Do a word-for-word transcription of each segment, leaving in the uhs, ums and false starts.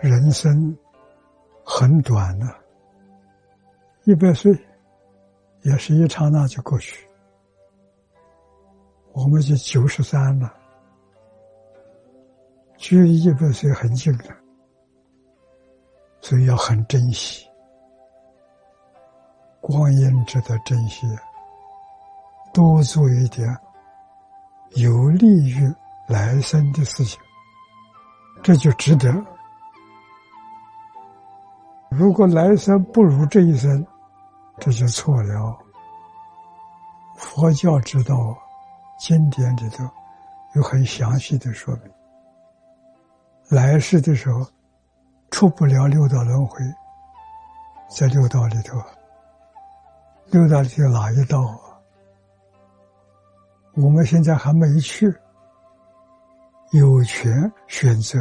人生很短的，一百岁也是一刹那就过去，我们就九十三了，距离一百岁很近了，所以要很珍惜。光阴值得珍惜，多做一点有利于来生的事情，这就值得。如果来生不如这一生，这就错了。佛教之道经典里头有很详细的说明，来世的时候出不了六道轮回，在六道里头，六道里头哪一道啊？我们现在还没去，有权选择，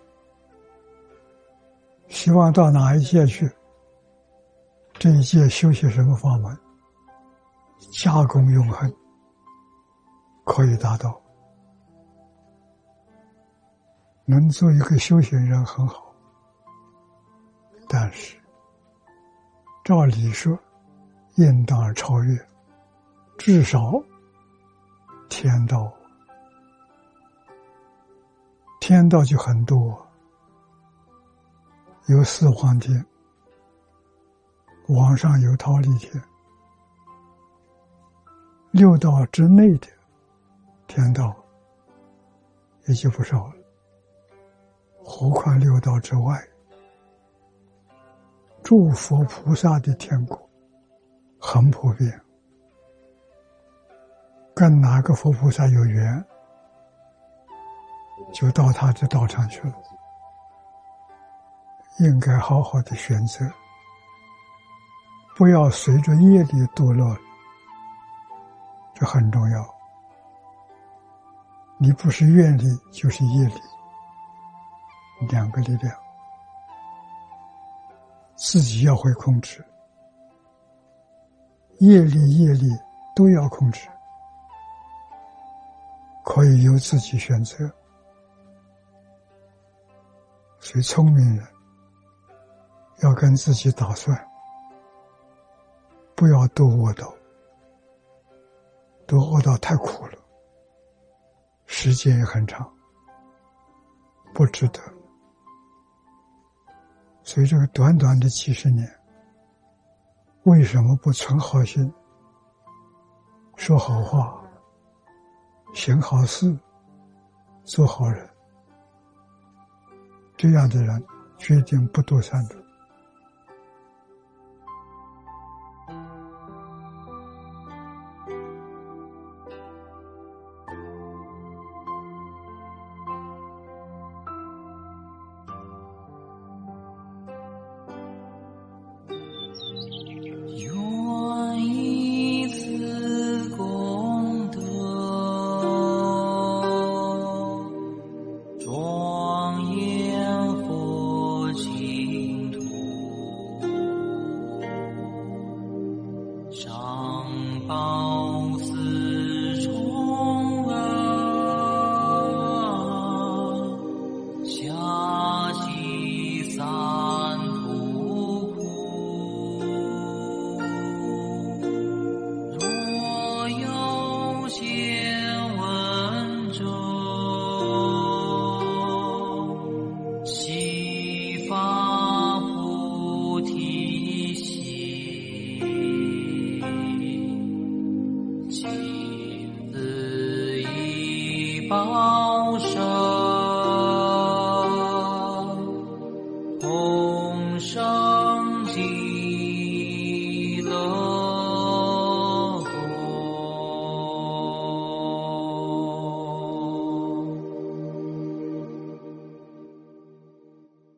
希望到哪一届去，这一届修习什么法门，加功永恒，可以达到。能做一个修行人很好，但是照理说应当超越，至少天道，天道就很多，有四皇天，往上有忉利天，六道之内的天道也就不少了，何况六道之外，诸佛菩萨的天国很普遍，跟哪个佛菩萨有缘，就到他的道场去了。应该好好的选择，不要随着业力堕落，这很重要。你不是愿力就是业力，两个力量，自己要会控制，业力业力都要控制，可以由自己选择。所以聪明人要跟自己打算，不要多恶道，多恶道太苦了，时间也很长，不值得。所以这个短短的几十年，为什么不存好心，说好话，行好事，做好人？这样的人决定不堕三途。报身同生极乐